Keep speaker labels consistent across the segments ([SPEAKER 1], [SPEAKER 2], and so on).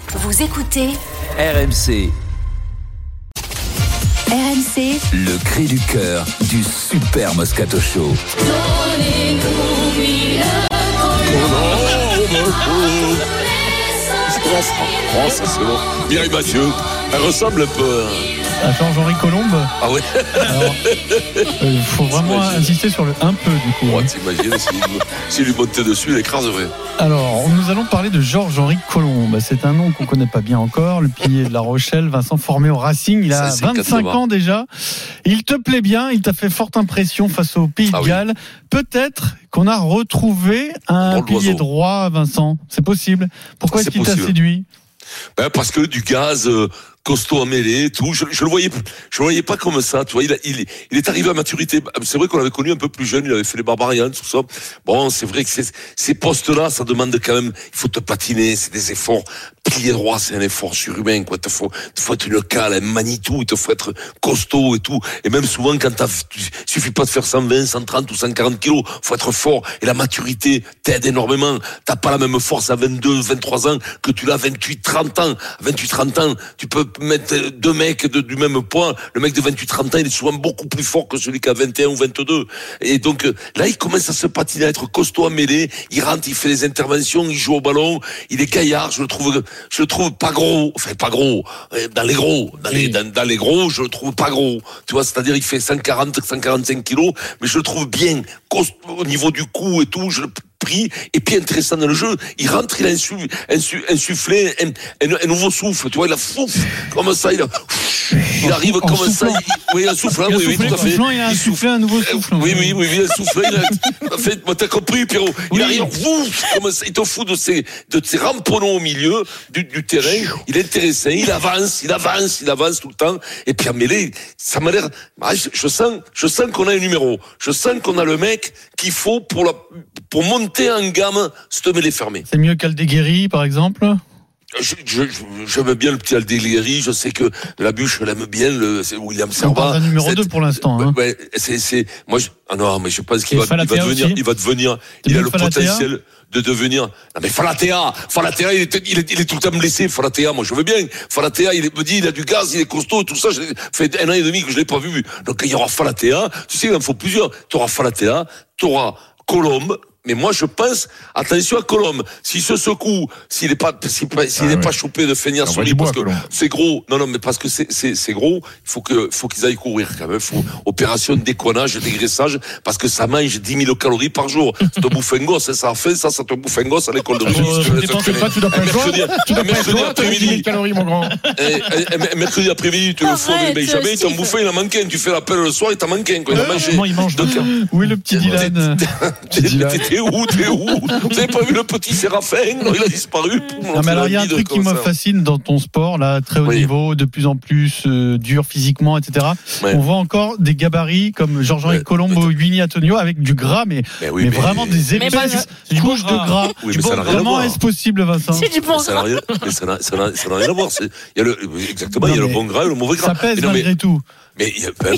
[SPEAKER 1] Vous écoutez
[SPEAKER 2] RMC.
[SPEAKER 1] RMC,
[SPEAKER 2] Le cri du cœur du Super Moscato Show.
[SPEAKER 3] Ça c'est bon. Mireille Mathieu, elle ressemble un peu
[SPEAKER 4] à Jean-Henri Colombe.
[SPEAKER 3] Ah ouais.
[SPEAKER 4] Alors, il faut vraiment insister sur le un peu du coup.
[SPEAKER 3] Ouais, t'imagines s'il lui montait dessus, il écraserait.
[SPEAKER 4] Alors, nous allons parler de Georges-Henri Colombe. C'est un nom qu'on ne connaît pas bien encore. Le pilier de La Rochelle, Vincent, formé au Racing. Il a 25 ans déjà. Il te plaît bien. Il t'a fait forte impression face au Pays de Galles. Oui. Peut-être qu'on a retrouvé un pilier droit, Vincent. C'est possible. Pourquoi est-ce qu'il t'a séduit ?
[SPEAKER 3] Parce que du gaz costaud à mêler, tout. Je le voyais pas comme ça. Tu vois, il est arrivé à maturité. C'est vrai qu'on l'avait connu un peu plus jeune. Il avait fait les Barbarians, tout ça. Bon, c'est vrai que ces postes-là, ça demande quand même. Il faut te patiner. C'est des efforts. Pilier droit, c'est un effort surhumain, quoi. Il faut être une cale, un Manitou. Il te faut être costaud et tout. Et même souvent, quand il suffit pas de faire 120, 130 ou 140 kilos. Faut être fort. Et la maturité t'aide énormément. T'as pas la même force à 22, 23 ans que tu l'as à 28, 30 ans. À 28, 30 ans, tu peux mettre deux mecs du même poids. Le mec de 28, 30 ans, il est souvent beaucoup plus fort que celui qui a 21 ou 22. Et donc, là, il commence à se patiner, à être costaud à mêler. Il rentre, il fait des interventions, il joue au ballon. Il est gaillard, je le trouve pas gros. Enfin, pas gros. Dans les gros. Dans les gros, je le trouve pas gros. Tu vois, c'est-à-dire, il fait 140, 145 kilos, mais je le trouve bien costaud au niveau du cou et tout. Je le pris, et puis intéressant dans le jeu, il rentre, il a insufflé un nouveau souffle, tu vois, il a fouf, comme ça, il arrive comme ça, oui, un souffle, oui, tout à fait.
[SPEAKER 4] Il a soufflé un nouveau souffle.
[SPEAKER 3] Oui, il a soufflé, t'as compris, Pierrot, il arrive, fouf, comme ça, il te fout de ses ramponnons au milieu du terrain, il est intéressant, il avance tout le temps, et puis à mêler, ça m'a l'air, je sens qu'on a un numéro, je sens qu'on a le mec qu'il faut pour monter en gamme, cette mêlée fermée.
[SPEAKER 4] C'est mieux qu'Aldéguerri, par exemple?
[SPEAKER 3] J'aime bien le petit Aldéguerri, je sais que la bûche, je l'aime bien, c'est William Servat.
[SPEAKER 4] On parle d'un numéro 2 pour l'instant, hein.
[SPEAKER 3] Ouais, non, mais je pense qu'il va devenir, il a le potentiel de devenir. Non, mais Falatea, il est tout le temps blessé, Falatea, moi je veux bien. Falatea, il me dit, il a du gaz, il est costaud, tout ça, ça fait 1 an et demi que je l'ai pas vu. Donc, il y aura Falatea, tu sais, il en faut plusieurs. Tu auras Falatea, tu auras Colombe. Mais moi, je pense, attention à Colombe. S'il se secoue, s'il n'est pas chopé de feignasse sur lui, parce que c'est gros. Non, mais parce que c'est gros, il faut qu'ils aillent courir, quand même. Faut opération de déconnage, dégraissage, parce que ça mange 10 000 calories par jour. Ça te bouffe un gosse, ça te bouffe un gosse à l'école de
[SPEAKER 4] rugby. Tu dois pas
[SPEAKER 3] mercredi après-midi.
[SPEAKER 4] 10 000 calories, mon grand.
[SPEAKER 3] Mercredi après-midi, tu le fous avec Benjamin, il t'en bouffé, il en manque un. Tu fais l'appel le soir, il t'en manque un, quoi. Il a mangé.
[SPEAKER 4] Comment il mange? Oui, le petit Dylan.
[SPEAKER 3] T'es où? Vous avez pas vu le petit Séraphin? Il a disparu.
[SPEAKER 4] Non, mais alors, il y a un truc qui me fascine dans ton sport, là, très haut niveau, de plus en plus dur physiquement, etc. Ouais. On voit encore des gabarits comme Georges-Henri Colombe, Winnie Antonio, avec du gras, mais vraiment des épaisses couches de gras. Comment est-ce possible, Vincent?
[SPEAKER 5] C'est du bon gras.
[SPEAKER 3] Ça n'a rien à voir. Exactement, il y a le bon gras et le mauvais gras.
[SPEAKER 4] Ça pèse malgré tout.
[SPEAKER 3] Mais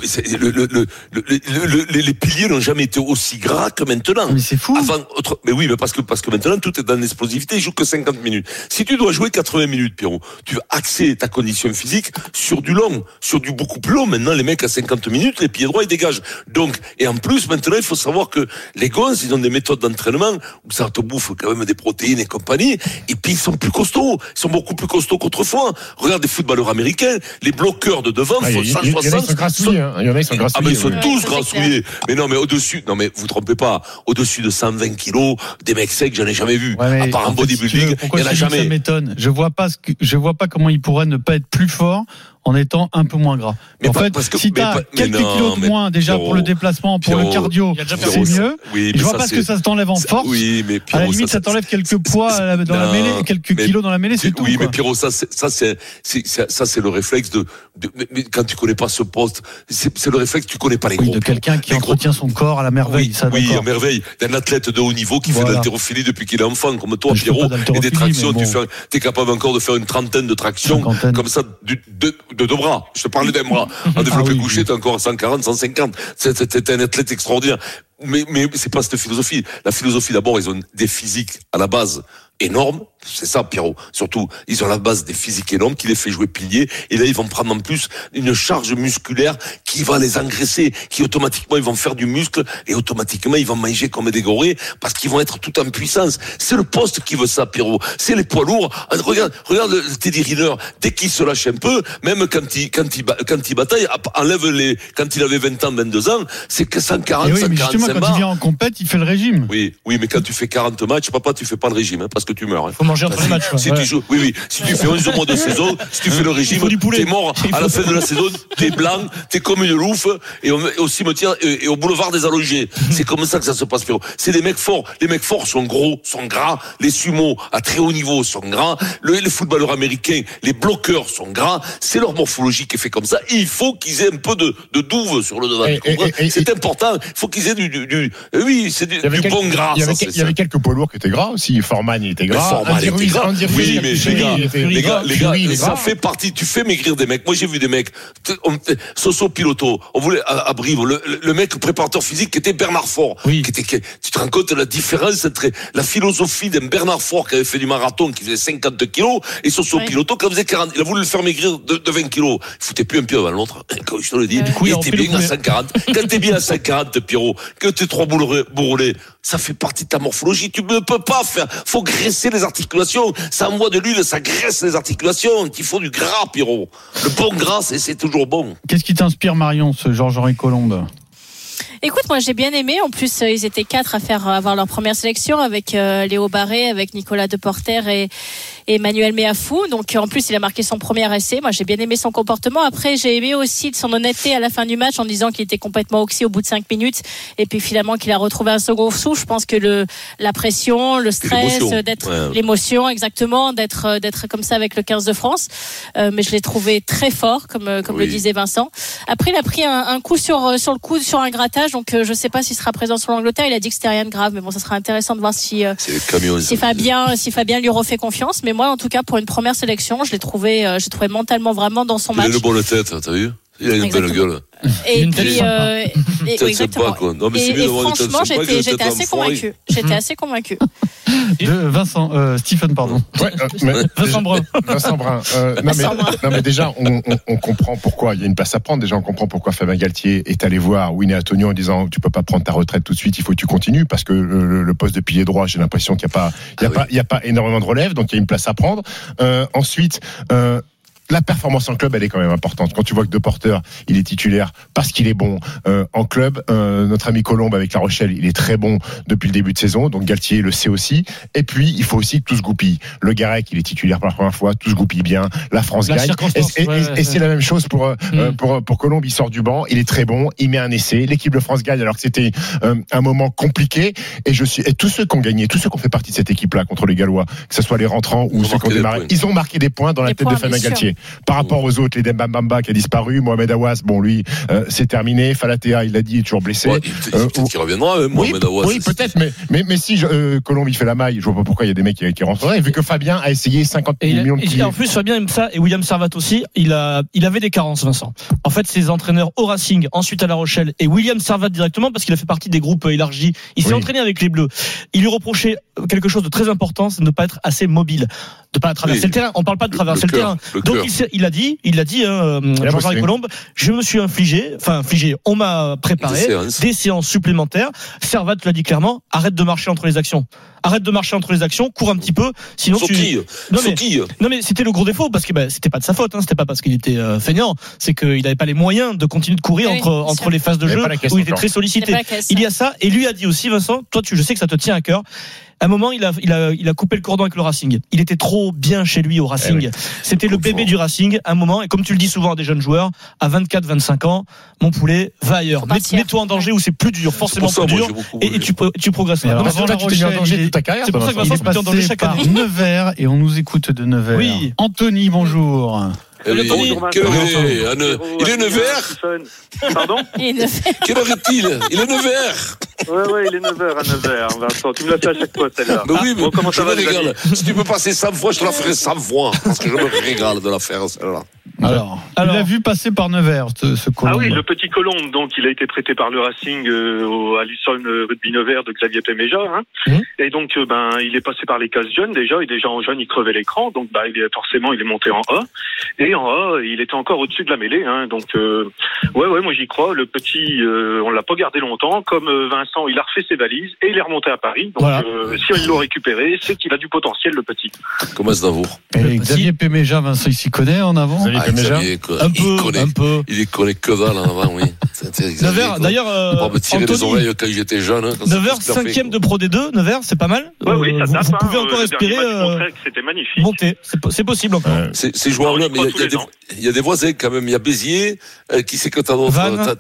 [SPEAKER 3] les piliers n'ont jamais été aussi gras que maintenant.
[SPEAKER 4] Mais c'est fou.
[SPEAKER 3] Mais oui, mais parce que maintenant tout est dans l'explosivité. Ils jouent que 50 minutes. Si tu dois jouer 80 minutes, Pierrot, tu vas axer ta condition physique sur du long, sur du beaucoup plus long. Maintenant, les mecs à 50 minutes, les pieds droits, ils dégagent. Donc, et en plus, maintenant, il faut savoir que les gonzes, ils ont des méthodes d'entraînement où ça te bouffe quand même des protéines et compagnie. Et puis, ils sont plus costauds. Ils sont beaucoup plus costauds qu'autrefois. Regarde les footballeurs américains, les bloqueurs de devant, faut 160.
[SPEAKER 4] Il y en a, ils sont grassouillés.
[SPEAKER 3] Ils sont tous grassouillés. Mais non, mais au-dessus, vous trompez pas, au-dessus de 120 kilos, des mecs secs, j'en ai jamais vu. À part en bodybuilding, il y en a jamais.
[SPEAKER 4] Ça m'étonne. Je vois pas comment ils pourraient ne pas être plus forts en étant un peu moins gras. Mais en fait, si t'as quelques kilos de moins déjà pour le déplacement, pour le cardio, c'est mieux.
[SPEAKER 3] Oui,
[SPEAKER 4] je vois pas ce que ça t'enlève en force.
[SPEAKER 3] Oui, mais
[SPEAKER 4] à la limite, ça t'enlève quelques poids dans la mêlée, quelques kilos dans la mêlée, c'est tout.
[SPEAKER 3] Oui, mais Pierrot, ça c'est le réflexe de quand tu connais pas ce poste, c'est le réflexe, tu connais pas les gros.
[SPEAKER 4] De quelqu'un qui entretient son corps à la merveille, ça.
[SPEAKER 3] Oui, à merveille. D'un athlète de haut niveau qui fait de l'haltérophilie depuis qu'il est enfant, comme toi, Pierrot, et des tractions, t'es capable encore de faire une trentaine de tractions, comme ça, de deux bras. Je te parlais d'un bras. En développé couché, t'es encore à 140, 150. C'est un athlète extraordinaire. Mais c'est pas cette philosophie. La philosophie, d'abord, ils ont des physiques à la base énormes. C'est ça, Pierrot. Surtout, ils ont la base des physiques énormes qui les fait jouer pilier. Et là, ils vont prendre en plus une charge musculaire qui va les engraisser, qui automatiquement, ils vont faire du muscle et automatiquement, ils vont manger comme des gorées parce qu'ils vont être tout en puissance. C'est le poste qui veut ça, Pierrot. C'est les poids lourds. Regarde Teddy Riner. Dès qu'il se lâche un peu, même quand il bataille, enlève quand il avait 20 ans, 22 ans, c'est que 140, 145
[SPEAKER 4] justement, quand il vient en compète, il fait le régime.
[SPEAKER 3] Oui, mais quand tu fais 40 matchs, papa, tu fais pas le régime, parce que tu meurs.
[SPEAKER 1] Faut manger entre les matchs.
[SPEAKER 3] Tu joues, si tu fais 11 mois de saison, si tu fais le régime, t'es mort à la fin de la saison, t'es blanc, t'es comme une loufe, et au cimetière, et au boulevard des allongés. C'est comme ça que ça se passe, Pierrot. C'est des mecs forts. Les mecs forts sont gros, sont gras. Les sumos à très haut niveau sont gras. Les footballeurs américains, les bloqueurs sont gras. C'est leur morphologie qui est fait comme ça. Et il faut qu'ils aient un peu de douve sur le devant. C'est important. Il faut qu'ils aient c'est du bon gras.
[SPEAKER 5] Il y avait quelques poids lourds qui étaient gras aussi. Forman, il était gras.
[SPEAKER 3] Oui, mais les gars, ça fait partie. Tu fais maigrir des mecs. Moi, j'ai vu des mecs. Soso Piloto. On voulait à Brive le mec préparateur physique qui était Bernard Faure.
[SPEAKER 1] Oui.
[SPEAKER 3] Tu te rends compte de la différence entre la philosophie d'un Bernard Faure qui avait fait du marathon, qui faisait 50 kilos, et Soso Piloto qui en faisait 40. Il a voulu le faire maigrir de 20 kilos. Il foutait plus un pied avant l'autre. Comme je te le dis. Du coup, il était bien à 140. Quand t'es bien à 140, Pierrot, que t'es 3 bourrelets, ça fait partie de ta morphologie. Tu ne peux pas faire. Faut graisser les articulations. Ça envoie de l'huile, ça graisse les articulations. Il faut du gras, Pierrot. Le bon gras, c'est toujours bon.
[SPEAKER 4] Qu'est-ce qui t'inspire, Marion, ce Georges-Henri Colombe?
[SPEAKER 6] Écoute, moi j'ai bien aimé. En plus, ils étaient 4 à avoir leur première sélection avec Léo Barré, avec Nicolas Deporter et Emmanuel Meafou. Donc en plus, il a marqué son premier essai. Moi, j'ai bien aimé son comportement. Après, j'ai aimé aussi de son honnêteté à la fin du match en disant qu'il était complètement oxy au bout de 5 minutes. Et puis finalement, qu'il a retrouvé un second souffle. Je pense que la pression, le stress, l'émotion, exactement, d'être comme ça avec le 15 de France. Mais je l'ai trouvé très fort, comme le disait Vincent. Après, il a pris un coup sur le coude, sur un grattage. Donc je sais pas s'il sera présent sur l'Angleterre. Il a dit que c'était rien de grave, mais bon, ça sera intéressant de voir si Fabien lui refait confiance. Mais moi, en tout cas, pour une première sélection, j'ai trouvé mentalement vraiment dans son match.
[SPEAKER 3] Il a une bonne tête, t'as vu? Il a une belle gueule.
[SPEAKER 6] Et puis, exactement.
[SPEAKER 3] Quoi. Non, mais
[SPEAKER 6] et franchement, j'étais assez convaincu. J'étais assez convaincu.
[SPEAKER 4] Stephen, pardon.
[SPEAKER 1] Vincent Brun.
[SPEAKER 5] Non, mais déjà, on comprend pourquoi. Il y a une place à prendre. Déjà, on comprend pourquoi Fabien Galtier est allé voir Winnie Antonio en disant tu peux pas prendre ta retraite tout de suite. Il faut que tu continues parce que le poste de pilier droit, j'ai l'impression qu'il y a pas énormément de relève. Donc, il y a une place à prendre. Ensuite, la performance en club, elle est quand même importante. Quand tu vois que Deporter, il est titulaire parce qu'il est bon en club. Notre ami Colombe avec La Rochelle, il est très bon depuis le début de saison. Donc Galtier le sait aussi. Et puis, il faut aussi que tout se goupille. Le Garec, il est titulaire pour la première fois. Tout se goupille bien. La France gagne. Et c'est la même chose pour Colombe. Il sort du banc. Il est très bon. Il met un essai. L'équipe de France gagne alors que c'était un moment compliqué. Et tous ceux qui ont gagné, tous ceux qui ont fait partie de cette équipe-là contre les Gallois, que ce soit les rentrants ou ceux qui ont démarré, ils ont marqué des points dans la tête de Fabien Galtier. Par rapport aux autres, les Dembamba qui a disparu, Mohamed Aouas, bon lui, c'est terminé. Falatea, il l'a dit, est toujours blessé.
[SPEAKER 3] Peut-être qu'il reviendra, Mohamed Aouas.
[SPEAKER 5] Oui, peut-être, mais si Colombe il fait la maille, je vois pas pourquoi il y a des mecs qui rentreraient. Vu que Fabien a essayé 50 millions de kills.
[SPEAKER 1] En plus, Fabien aime ça, et William Servat aussi, il avait des carences, Vincent. En fait, ses entraîneurs au Racing, ensuite à La Rochelle, et William Servat directement, parce qu'il a fait partie des groupes élargis. Il s'est entraîné avec les Bleus. Il lui reprochait quelque chose de très important, c'est de ne pas être assez mobile, de pas traverser le terrain. On parle pas de traverser le terrain. Donc il a dit, Jean-Marie Colombe, je me suis infligé, on m'a préparé des séances supplémentaires. Servat l'a dit clairement, arrête de marcher entre les actions. Cours un petit peu, sinon Non mais c'était le gros défaut parce que c'était pas de sa faute, c'était pas parce qu'il était feignant, c'est qu'il avait pas les moyens de continuer de courir entre les phases de jeu où il était très sollicité. Il y a ça, et lui a dit aussi, Vincent, toi je sais que ça te tient à cœur. À un moment, il a coupé le cordon avec le Racing. Il était trop bien chez lui au Racing. C'était le bébé du Racing. À un moment, et comme tu le dis souvent à des jeunes joueurs, à 24-25 ans, mon poulet, va ailleurs. Mets-toi en danger où c'est plus dur, forcément plus dur, et tu progresses.
[SPEAKER 4] Alors, avant La Rochelle, toute ta carrière. C'est pour ça que Vincent se met en danger chaque année. Nevers, et on nous écoute de Nevers. Oui. Anthony, bonjour.
[SPEAKER 3] Il est 9h.
[SPEAKER 7] Pardon?
[SPEAKER 3] Quelle heure est-il? Il est 9h.
[SPEAKER 7] Ouais, il est 9h à 9h. Vincent, tu me l'as fait à chaque fois, celle-là.
[SPEAKER 3] Mais oui, mais comment ça va, régale. Si tu peux passer 100 fois, je te la ferai 100 fois. Parce que je me régale de la faire, celle-là.
[SPEAKER 4] Alors, tu l'as vu passer par Nevers, ce Colombe.
[SPEAKER 7] Ah oui, le petit Colombe, donc il a été prêté par le Racing à l'Ussol Rugby Nevers de Xavier Péméja. Et donc il est passé par les cases jeunes déjà, et déjà en jeune il crevait l'écran, donc forcément il est monté en A. Et en A, il était encore au-dessus de la mêlée. Donc moi j'y crois. Le petit, on l'a pas gardé longtemps. Comme Vincent, il a refait ses valises et il est remonté à Paris. Donc si ils l'ont récupéré, c'est qu'il a du potentiel, le petit.
[SPEAKER 3] Comme Aznavour.
[SPEAKER 4] Et Xavier Péméja, Vincent, il s'y connaît en avant.
[SPEAKER 1] Un peu.
[SPEAKER 3] Il connaît que dalle en avant, oui.
[SPEAKER 1] Nevers, d'ailleurs,
[SPEAKER 3] on va me tirer les oreilles quand j'étais jeune.
[SPEAKER 1] Nevers, 5e de Pro D2, Nevers, c'est pas mal.
[SPEAKER 7] Oui, ça tape.
[SPEAKER 1] Vous pouvez encore espérer
[SPEAKER 7] c'était magnifique.
[SPEAKER 1] monter. C'est possible encore.
[SPEAKER 3] C'est jouable, mais il y a des voisins quand même. Il y a Béziers, qui c'est que t'as d'autres?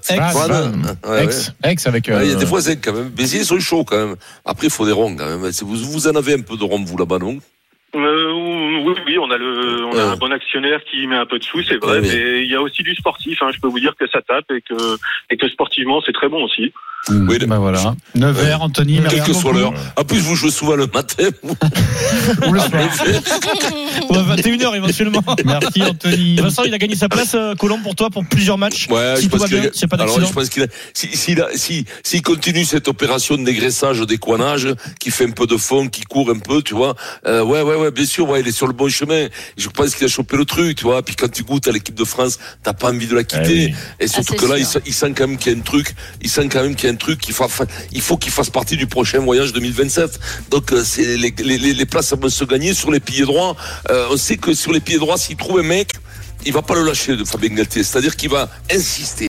[SPEAKER 5] Ex avec.
[SPEAKER 3] Il y a des voisins quand même. Béziers, ils sont chauds quand même. Après, il faut des ronds quand même. Vous en avez un peu de ronds, vous, là-bas, non?
[SPEAKER 7] Oui, on a un bon actionnaire qui met un peu de sous, c'est vrai, mais il y a aussi du sportif. Je peux vous dire que ça tape et que sportivement c'est très bon aussi.
[SPEAKER 4] Oui, voilà. Nevers, Anthony,
[SPEAKER 3] quelle que soit l'heure. En plus, vous jouez souvent le matin.
[SPEAKER 4] Ou le soir.
[SPEAKER 1] Ou à 21h éventuellement.
[SPEAKER 4] Merci Anthony.
[SPEAKER 1] Vincent, il a gagné sa place, Colombe, pour toi, pour plusieurs matchs.
[SPEAKER 3] Ouais,
[SPEAKER 1] si tout va bien, s'il n'y a pas d'accident.
[SPEAKER 3] Je pense s'il continue cette opération de dégraissage, d'équanage, qui fait un peu de fond, qui court un peu, tu vois. Bien sûr, il est sur le bon chemin. Je pense qu'il a chopé le truc, tu vois. Puis quand tu goûtes à l'équipe de France, t'as pas envie de la quitter. Et surtout que là, il sent quand même qu'il y a un truc. Il faut qu'il fasse partie du prochain voyage 2027. Donc, c'est les places vont se gagner sur les pieds droits. On sait que sur les pieds droits, s'il trouve un mec, il va pas le lâcher de Fabien Galtier. C'est-à-dire qu'il va insister.